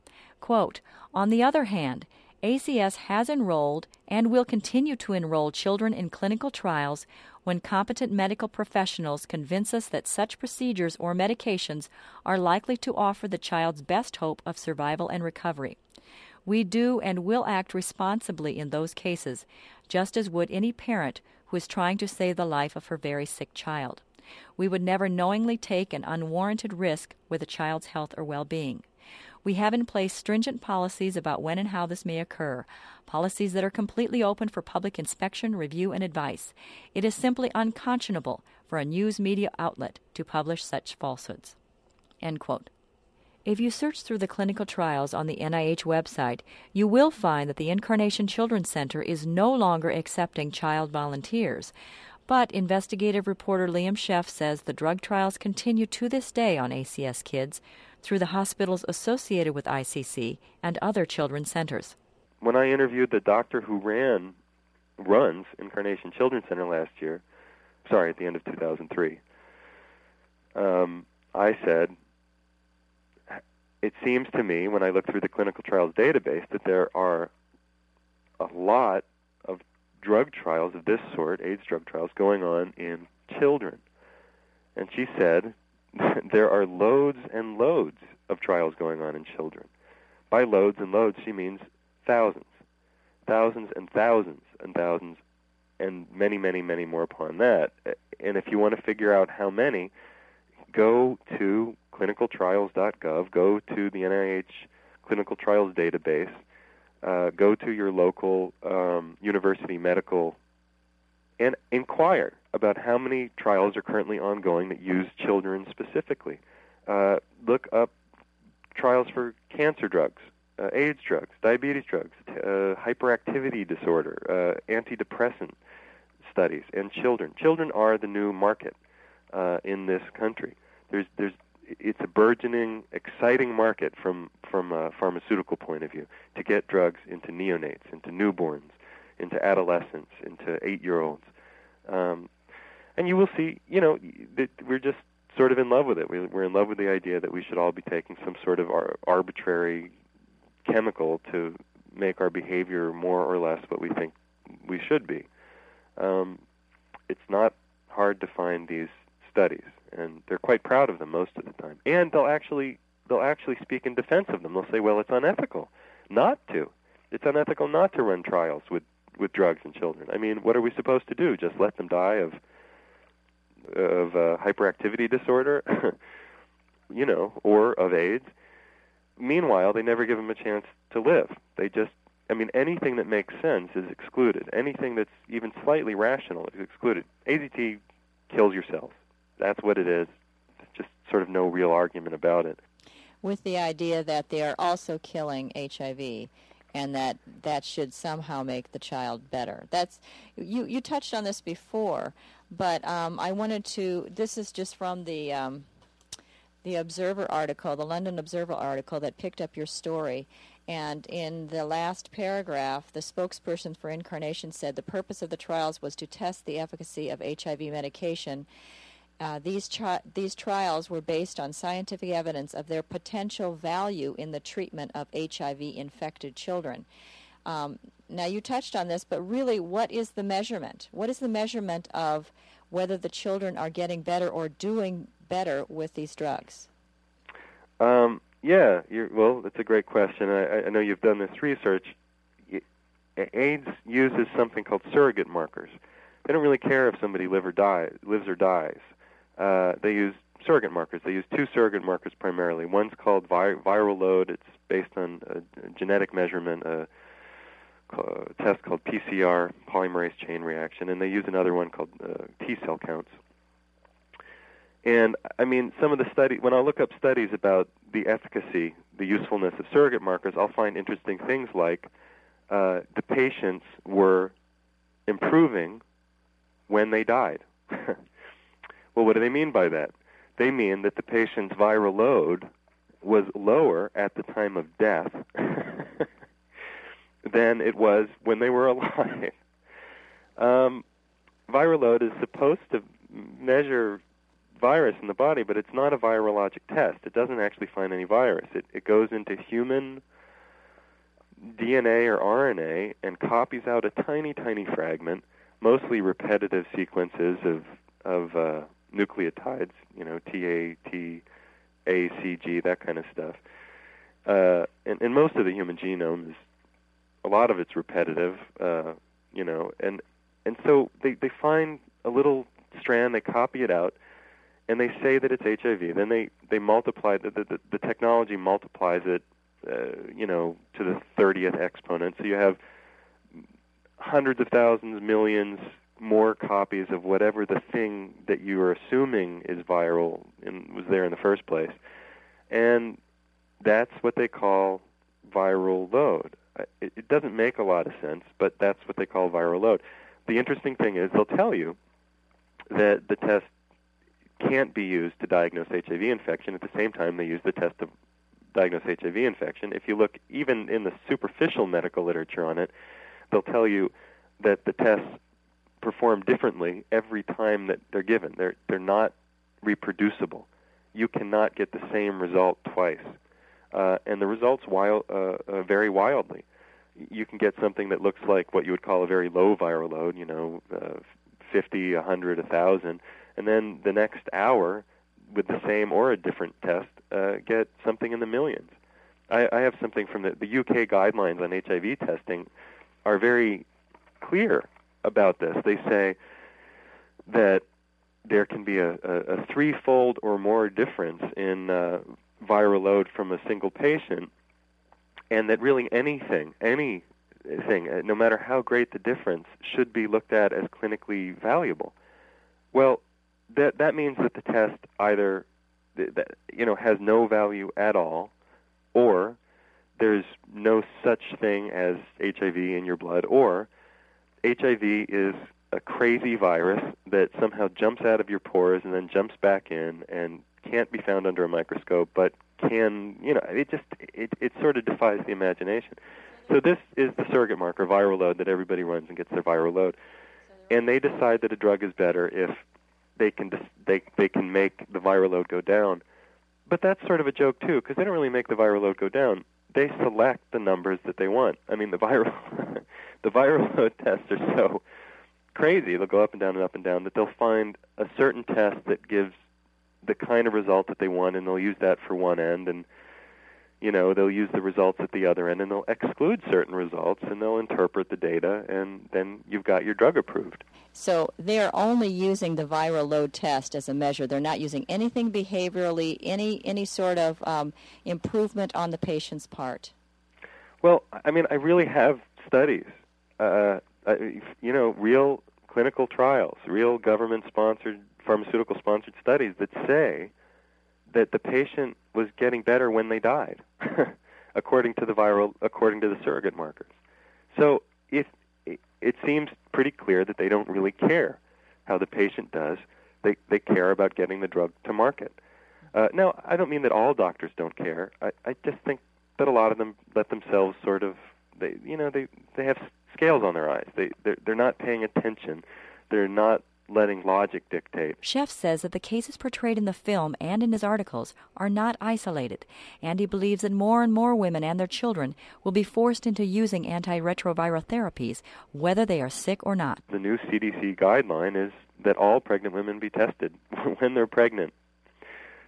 Quote, "On the other hand, A C S has enrolled and will continue to enroll children in clinical trials when competent medical professionals convince us that such procedures or medications are likely to offer the child's best hope of survival and recovery. We do and will act responsibly in those cases, just as would any parent who is trying to save the life of her very sick child. We would never knowingly take an unwarranted risk with a child's health or well-being. We have in place stringent policies about when and how this may occur, policies that are completely open for public inspection, review, and advice. It is simply unconscionable for a news media outlet to publish such falsehoods." End quote. If you search through the clinical trials on the N I H website, you will find that the Incarnation Children's Center is no longer accepting child volunteers. But investigative reporter Liam Sheff says the drug trials continue to this day on A C S kids through the hospitals associated with I C C and other children's centers. When I interviewed the doctor who ran, runs Incarnation Children's Center last year, sorry, at the end of two thousand three, um, I said, it seems to me, when I look through the clinical trials database, that there are a lot of drug trials of this sort, AIDS drug trials, going on in children. And she said there are loads and loads of trials going on in children. By loads and loads, she means thousands, thousands and thousands and thousands, and many, many, many more upon that. And if you want to figure out how many, go to clinical trials dot gov, go to the N I H clinical trials database, uh, go to your local um, university medical, and inquire about how many trials are currently ongoing that use children specifically. Uh, look up trials for cancer drugs, uh, AIDS drugs, diabetes drugs, uh, hyperactivity disorder, uh, antidepressant studies, and children. Children are the new market uh, in this country. There's, there's, it's a burgeoning, exciting market from from a pharmaceutical point of view to get drugs into neonates, into newborns, into adolescents, into eight-year-olds. Um, and you will see, you know, that we're just sort of in love with it. We're in love with the idea that we should all be taking some sort of ar- arbitrary chemical to make our behavior more or less what we think we should be. Um, it's not hard to find these studies, and they're quite proud of them most of the time. And they'll actually they'll actually speak in defense of them. They'll say, well, it's unethical not to. It's unethical not to run trials with, with drugs in children. I mean, what are we supposed to do? Just let them die of of uh, hyperactivity disorder, you know, or of AIDS? Meanwhile, they never give them a chance to live. They just, I mean, anything that makes sense is excluded. Anything that's even slightly rational is excluded. A Z T kills your cells. That's what it is. There's just sort of no real argument about it. With the idea that they are also killing H I V and that that should somehow make the child better. That's you, you touched on this before, but um, I wanted to, this is just from the, um, the Observer article, the London Observer article that picked up your story. And in the last paragraph, the spokesperson for Incarnation said the purpose of the trials was to test the efficacy of H I V medication. Uh, these tri- these trials were based on scientific evidence of their potential value in the treatment of H I V-infected children. Um, now, you touched on this, but really, what is the measurement? What is the measurement of whether the children are getting better or doing better with these drugs? Um, yeah, you're, well, that's a great question. I, I know you've done this research. AIDS uses something called surrogate markers. They don't really care if somebody live or die, lives or dies. Uh, they use surrogate markers. They use two surrogate markers primarily. One's called vi- viral load. It's based on a, a genetic measurement, a, a test called P C R, polymerase chain reaction, and they use another one called uh, T cell counts. And, I mean, some of the study, when I look up studies about the efficacy, the usefulness of surrogate markers, I'll find interesting things like uh, the patients were improving when they died. Well, what do they mean by that? They mean that the patient's viral load was lower at the time of death than it was when they were alive. Um, viral load is supposed to measure virus in the body, but it's not a virologic test. It doesn't actually find any virus. It, it goes into human D N A or R N A and copies out a tiny, tiny fragment, mostly repetitive sequences of of uh, nucleotides, you know, T A, T, A, C, G, that kind of stuff. Uh, and, and most of the human genome is, a lot of it's repetitive, uh, you know, and and so they, they find a little strand, they copy it out, and they say that it's H I V. Then they, they multiply, the, the, the technology multiplies it, uh, you know, to the thirtieth exponent. So you have hundreds of thousands, millions more copies of whatever the thing that you are assuming is viral and was there in the first place. And that's what they call viral load. It, it doesn't make a lot of sense, but that's what they call viral load. The interesting thing is they'll tell you that the test can't be used to diagnose H I V infection. At the same time, they use the test to diagnose H I V infection. If you look even in the superficial medical literature on it, they'll tell you that the tests perform differently every time that they're given. They're they're not reproducible. You cannot get the same result twice, uh, and the results wild, uh, uh, vary wildly. You can get something that looks like what you would call a very low viral load, you know, uh, fifty, one hundred, one thousand, and then the next hour, with the same or a different test, uh, get something in the millions. I, I have something from the, the U K guidelines on H I V testing are very clear about this. They say that there can be a, a, a threefold or more difference in uh, viral load from a single patient, and that really anything, anything, no matter how great the difference, should be looked at as clinically valuable. Well, that that means that the test either that, you know has no value at all, or there's no such thing as H I V in your blood, or H I V is a crazy virus that somehow jumps out of your pores and then jumps back in and can't be found under a microscope, but can, you know, it just, it, it sort of defies the imagination. So this is the surrogate marker, viral load, that everybody runs and gets their viral load. And they decide that a drug is better if they can they they can make the viral load go down. But that's sort of a joke, too, because they don't really make the viral load go down. They select the numbers that they want. I mean, the viral the viral load tests are so crazy, they'll go up and down and up and down, that they'll find a certain test that gives the kind of result that they want, and they'll use that for one end, and, you know, they'll use the results at the other end, and they'll exclude certain results, and they'll interpret the data, and then you've got your drug approved. So they're only using the viral load test as a measure. They're not using anything behaviorally, any any sort of um, improvement on the patient's part. Well, I mean, I really have studies, uh, you know, real clinical trials, real government-sponsored, pharmaceutical-sponsored studies that say that the patient was getting better when they died, according to the viral, according to the surrogate markers. So it, it it seems pretty clear that they don't really care how the patient does. They they care about getting the drug to market. Uh, now, I don't mean that all doctors don't care. I, I just think that a lot of them let themselves sort of, they you know, they they have scales on their eyes. They they're, they're not paying attention. They're not letting logic dictate. Sheff says that the cases portrayed in the film and in his articles are not isolated, and he believes that more and more women and their children will be forced into using antiretroviral therapies, whether they are sick or not. The new C D C guideline is that all pregnant women be tested when they're pregnant,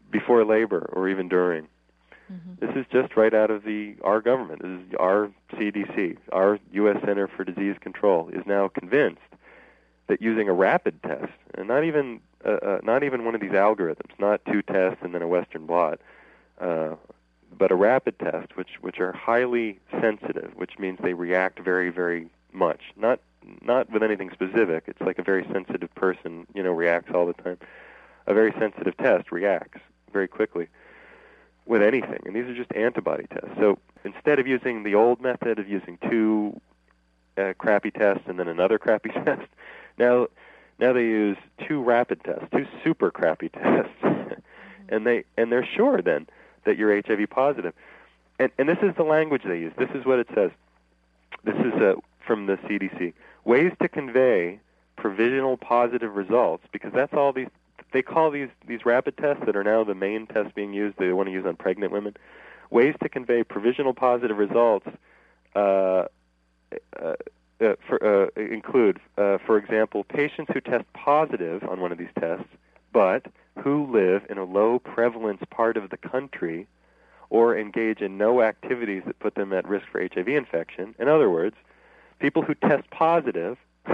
before labor or even during. Mm-hmm. This is just right out of the our government. This is our C D C, our U S Center for Disease Control, is now convinced that using a rapid test, and not even uh, uh, not even one of these algorithms, not two tests and then a Western blot, uh, but a rapid test, which which are highly sensitive, which means they react very, very much. Not not with anything specific. It's like a very sensitive person, you know, reacts all the time. A very sensitive test reacts very quickly with anything, and these are just antibody tests. So instead of using the old method of using two uh, crappy tests and then another crappy test, now now they use two rapid tests, two super crappy tests, and they and they're sure then that you're H I V positive. And and this is the language they use. This is what it says. This is uh, from the C D C. Ways to convey provisional positive results, because that's all these. They call these, these rapid tests that are now the main tests being used, they want to use on pregnant women. Ways to convey provisional positive results uh, uh, uh, for, uh, include, uh, for example, patients who test positive on one of these tests, but who live in a low prevalence part of the country or engage in no activities that put them at risk for H I V infection. In other words, people who test positive,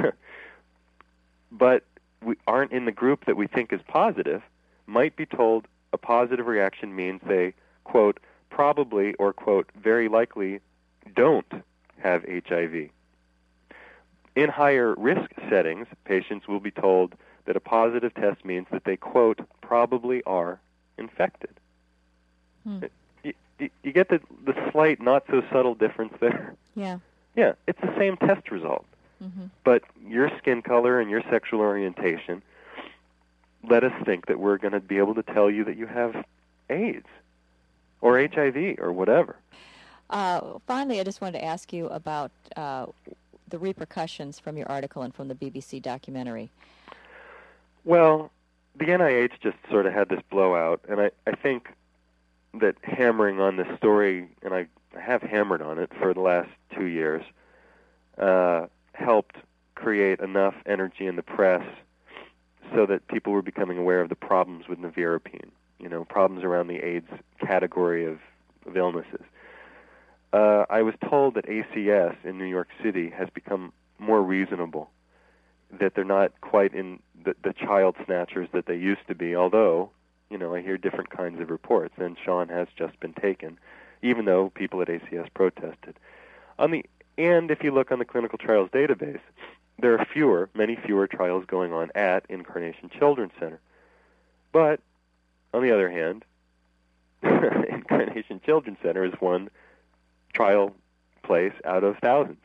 but we aren't in the group that we think is positive, might be told a positive reaction means they, quote, probably or, quote, very likely don't have H I V. In higher risk settings, patients will be told that a positive test means that they, quote, probably are infected. Hmm. You, you, you get the, the slight, not so subtle difference there? Yeah. Yeah, it's the same test result. Mm-hmm. But your skin color and your sexual orientation let us think that we're going to be able to tell you that you have AIDS or H I V or whatever. Uh, finally, I just wanted to ask you about uh, the repercussions from your article and from the B B C documentary. Well, the N I H just sort of had this blowout, and I, I think that hammering on this story, and I have hammered on it for the last two years, uh, helped create enough energy in the press so that people were becoming aware of the problems with nevirapine, you know, problems around the AIDS category of, of illnesses. Uh, I was told that A C S in New York City has become more reasonable, that they're not quite in the, the child snatchers that they used to be, although, you know, I hear different kinds of reports, and Sean has just been taken, even though people at A C S protested. On the And if you look on the clinical trials database, there are fewer, many fewer trials going on at Incarnation Children's Center. But, on the other hand, Incarnation Children's Center is one trial place out of thousands.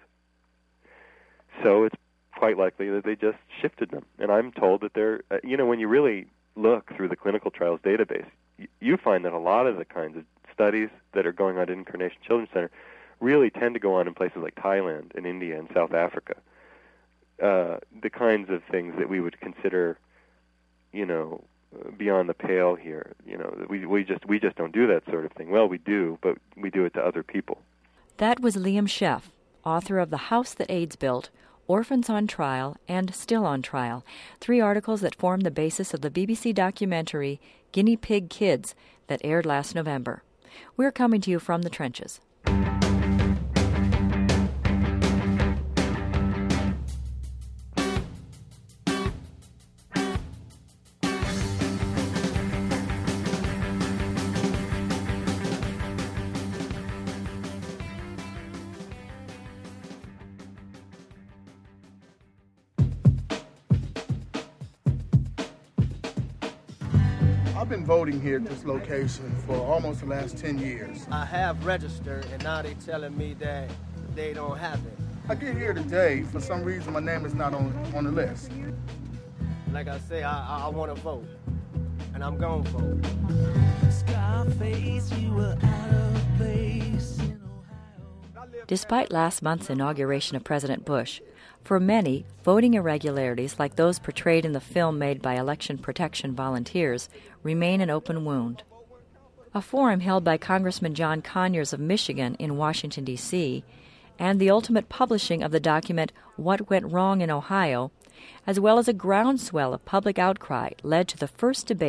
So it's quite likely that they just shifted them. And I'm told that they're, uh, you know, when you really look through the clinical trials database, you, you find that a lot of the kinds of studies that are going on at Incarnation Children's Center really tend to go on in places like Thailand and India and South Africa. Uh, the kinds of things that we would consider, you know, beyond the pale here. You know, we we just we just don't do that sort of thing. Well, we do, but we do it to other people. That was Liam Scheff, author of The House That AIDS Built, Orphans on Trial, and Still on Trial, three articles that form the basis of the B B C documentary Guinea Pig Kids that aired last November. We're coming to you from the trenches. I've been voting here at this location for almost the last ten years. I have registered, and now they're telling me that they don't have it. I get here today, for some reason my name is not on, on the list. Like I say, I, I want to vote, and I'm going to vote. Scarface, you were out of place in Ohio. Despite last month's inauguration of President Bush, for many, voting irregularities like those portrayed in the film made by election protection volunteers remain an open wound. A forum held by Congressman John Conyers of Michigan in Washington, D C, and the ultimate publishing of the document What Went Wrong in Ohio, as well as a groundswell of public outcry, led to the first debate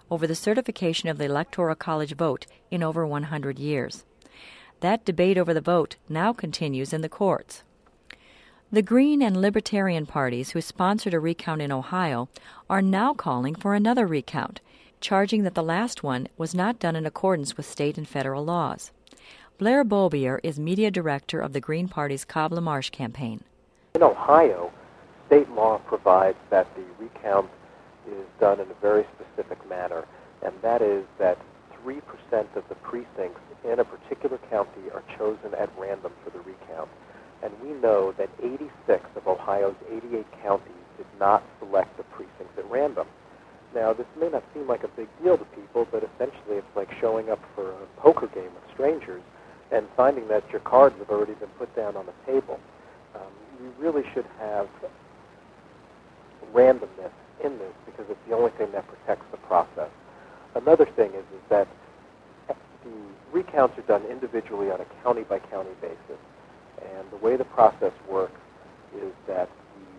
over the certification of the Electoral College vote in over one hundred years. That debate over the vote now continues in the courts. The Green and Libertarian parties who sponsored a recount in Ohio are now calling for another recount, charging that the last one was not done in accordance with state and federal laws. Blair Bobier is media director of the Green Party's Cobb LaMarche campaign. In Ohio, state law provides that the recount is done in a very specific manner, and that is that three percent of the precincts in a particular county are chosen at random for the recount. And we know that eighty-six of Ohio's eighty-eight counties did not select the precincts at random. Now, this may not seem like a big deal to people, but essentially it's like showing up for a poker game with strangers and finding that your cards have already been put down on the table. Um, we really should have randomness in this because it's the only thing that protects the process. Another thing is, is that the recounts are done individually on a county-by-county basis. And the way the process works is that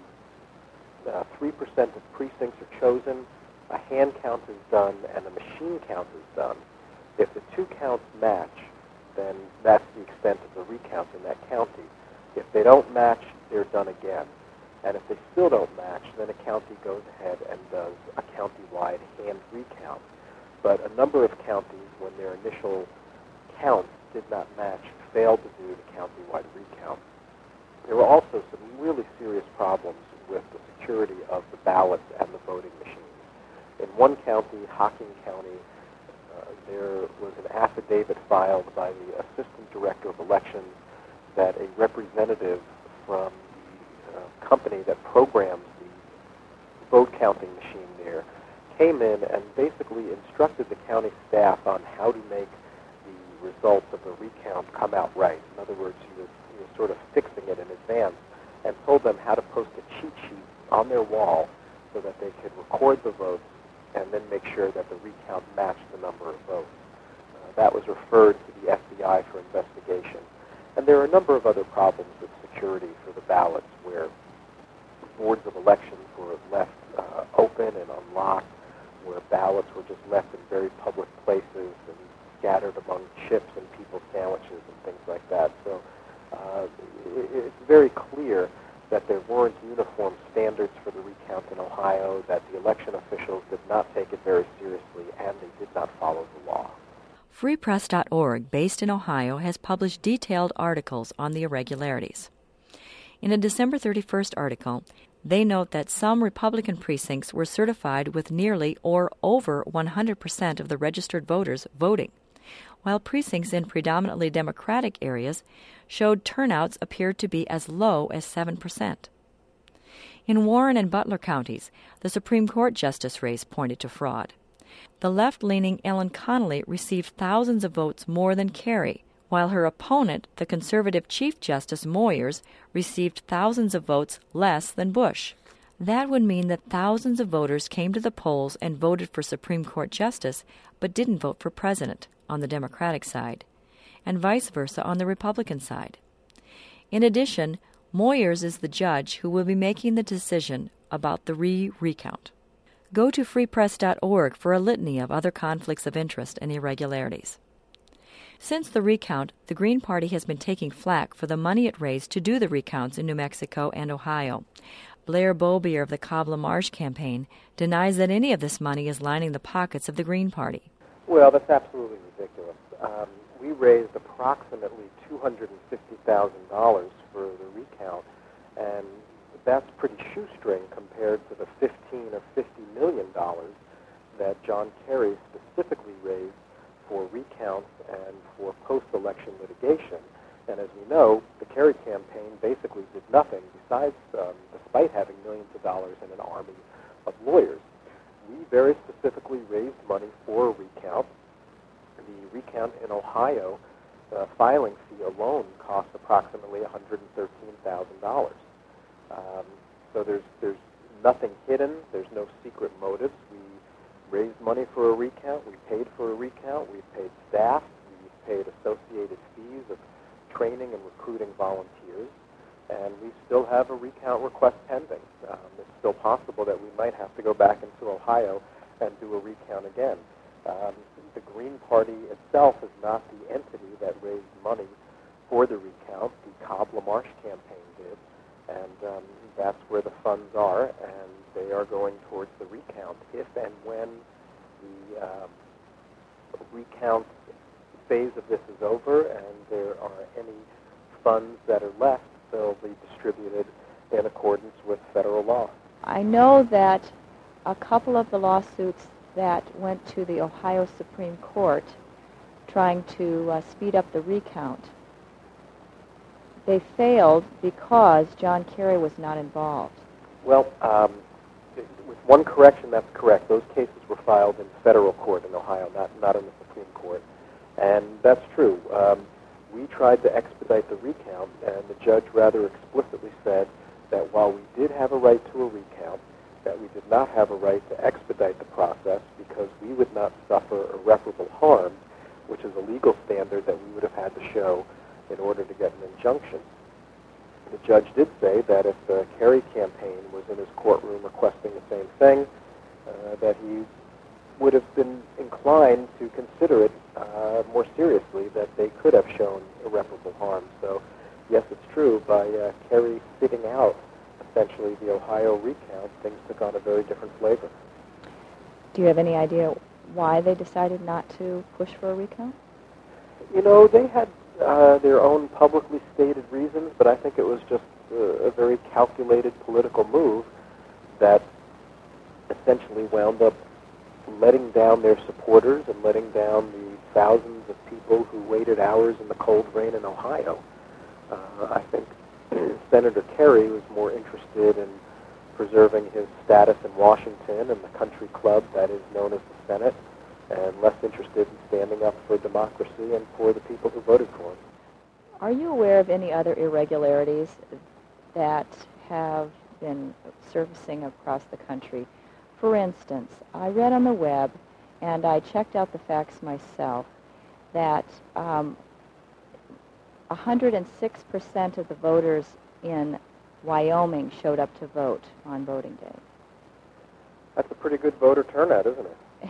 the uh, three percent of precincts are chosen, a hand count is done, and a machine count is done. If the two counts match, then that's the extent of the recount in that county. If they don't match, they're done again. And if they still don't match, then a county goes ahead and does a county-wide hand recount. But a number of counties, when their initial counts did not match, failed to do the county-wide recount. There were also some really serious problems with the security of the ballots and the voting machines. In one county, Hocking County, uh, there was an affidavit filed by the Assistant Director of Elections that a representative from the uh, company that programs the vote counting machine there came in and basically instructed the county staff on how to make the results of the recount come out right. In other words, he was, he was sort of fixing it in advance and told them how to post a cheat sheet on their wall so that they could record the votes and then make sure that the recount matched the number of votes. Uh, that was referred to the F B I for investigation. And there are a number of other problems with security for the ballots where boards of elections were left uh, open and unlocked, where ballots were just left in very public places and scattered among chips and people's sandwiches and things like that. So uh, it, it's very clear that there weren't uniform standards for the recount in Ohio, that the election officials did not take it very seriously, and they did not follow the law. Free Press dot org, based in Ohio, has published detailed articles on the irregularities. In a December thirty-first article, they note that some Republican precincts were certified with nearly or over one hundred percent of the registered voters voting, while precincts in predominantly Democratic areas showed turnouts appeared to be as low as seven percent. In Warren and Butler counties, the Supreme Court justice race pointed to fraud. The left-leaning Ellen Connolly received thousands of votes more than Kerry, while her opponent, the conservative Chief Justice Moyers, received thousands of votes less than Bush. That would mean that thousands of voters came to the polls and voted for Supreme Court justice, but didn't vote for president on the Democratic side, and vice versa on the Republican side. In addition, Moyers is the judge who will be making the decision about the re-recount. Go to free press dot org for a litany of other conflicts of interest and irregularities. Since the recount, the Green Party has been taking flack for the money it raised to do the recounts in New Mexico and Ohio. Blair Bobier of the Cobb LaMarche campaign denies that any of this money is lining the pockets of the Green Party. Well, that's absolutely ridiculous. Um, we raised approximately two hundred fifty thousand dollars for the recount, and that's pretty shoestring compared to the fifteen or fifty million dollars that John Kerry specifically raised for recounts and for post-election litigation. And as we know, the Kerry campaign basically did nothing besides, um, despite having millions of dollars in an army of lawyers. We very specifically raised money for a recount. The recount in Ohio, uh, filing fee alone cost approximately one hundred thirteen thousand dollars. Um, so there's there's nothing hidden. There's no secret motives. We raised money for a recount. We paid for a recount. We've paid staff. We've paid associated fees of training and recruiting volunteers. And we still have a recount request pending. Um, it's still possible that we might have to go back into Ohio and do a recount again. Um, the Green Party itself is not the entity that raised money for the recount. The Cobb LaMarche campaign did, and um, that's where the funds are, and they are going towards the recount. If and when the um, recount phase of this is over and there are any funds that are left, they'll be distributed in accordance with federal law. I know that a couple of the lawsuits that went to the Ohio Supreme Court trying to uh, speed up the recount, they failed because John Kerry was not involved. Well, um, with one correction, that's correct. Those cases were filed in federal court in Ohio, not, not in the Supreme Court. And that's true. Um, we tried to expedite the recount, and the judge rather explicitly said that while we did have a right to a recount, that we did not have a right to expedite the process because we would not suffer irreparable harm, which is a legal standard that we would have had to show in order to get an injunction. The judge did say that if the Kerry campaign was in his courtroom requesting the same thing, uh, that he would have been inclined to consider it uh, more seriously, that they could have shown irreparable harm. So, yes, it's true, by uh, Kerry sitting out essentially the Ohio recount, things took on a very different flavor. Do you have any idea why they decided not to push for a recount? You know, they had uh, their own publicly stated reasons, but I think it was just uh, a very calculated political move that essentially wound up letting down their supporters and letting down the thousands of people who waited hours in the cold rain in Ohio. Uh, I think Senator Kerry was more interested in preserving his status in Washington and the country club that is known as the Senate, and less interested in standing up for democracy and for the people who voted for him. Are you aware of any other irregularities that have been surfacing across the country? For instance, I read on the web, and I checked out the facts myself, that um, one hundred six percent of the voters in Wyoming showed up to vote on voting day. That's a pretty good voter turnout, isn't it?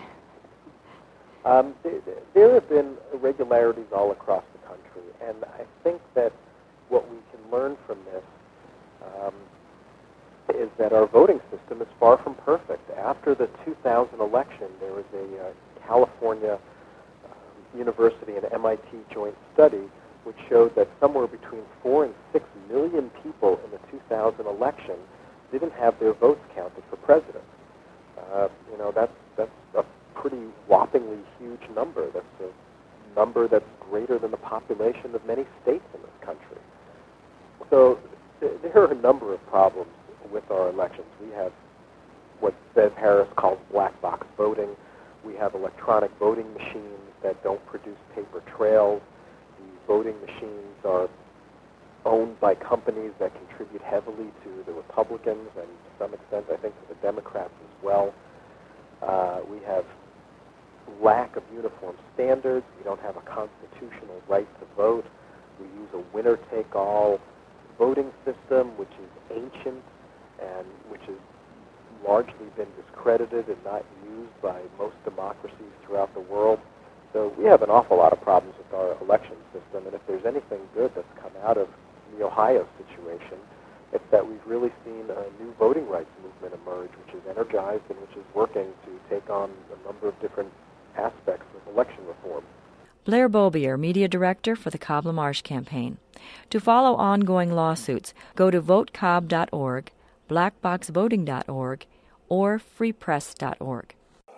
um, th- there have been irregularities all across the country, and I think that what we can learn from this um, is that our voting system is far from perfect. After the two thousand election, there was a uh, California um, University and M I T joint study which showed that somewhere between four and six million people in the two thousand election didn't have their votes counted for president. Uh, you know, that's that's a pretty whoppingly huge number. That's a number that's greater than the population of many states in this country. So th- there are a number of problems with our elections. We have what Bev Harris calls black box voting. We have electronic voting machines that don't produce paper trails. The voting machines are owned by companies that contribute heavily to the Republicans and to some extent, I think, to the Democrats as well. Uh, we have lack of uniform standards. We don't have a constitutional right to vote. We use a winner-take-all voting system, which is ancient and which has largely been discredited and not used by most democracies throughout the world. So we have an awful lot of problems with our election system, and if there's anything good that's come out of the Ohio situation, it's that we've really seen a new voting rights movement emerge, which is energized and which is working to take on a number of different aspects of election reform. Blair Bobier, Media Director for the Cobb LaMarche campaign. To follow ongoing lawsuits, go to vote cobb dot org, black box voting dot org, or free press dot org.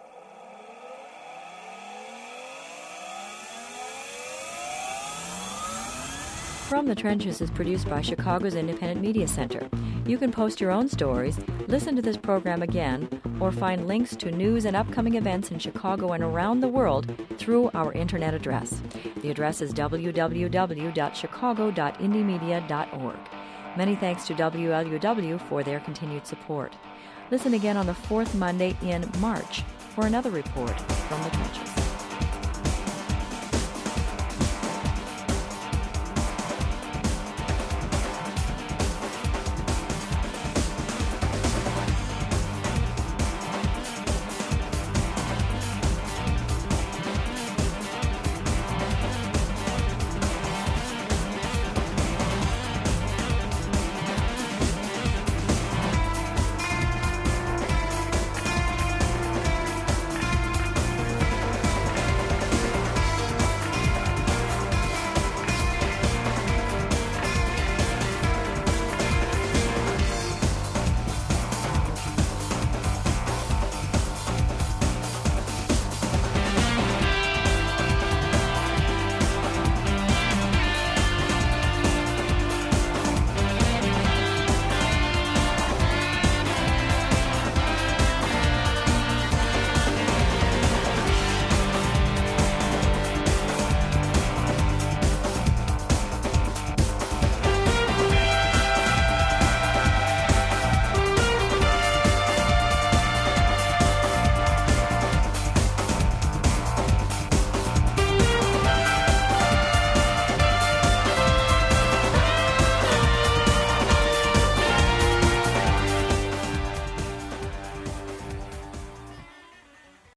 From the Trenches is produced by Chicago's Independent Media Center. You can post your own stories, listen to this program again, or find links to news and upcoming events in Chicago and around the world through our internet address. The address is w w w dot chicago dot indie media dot org. Many thanks to W L U W for their continued support. Listen again on the fourth Monday in March for another report from the Trenches.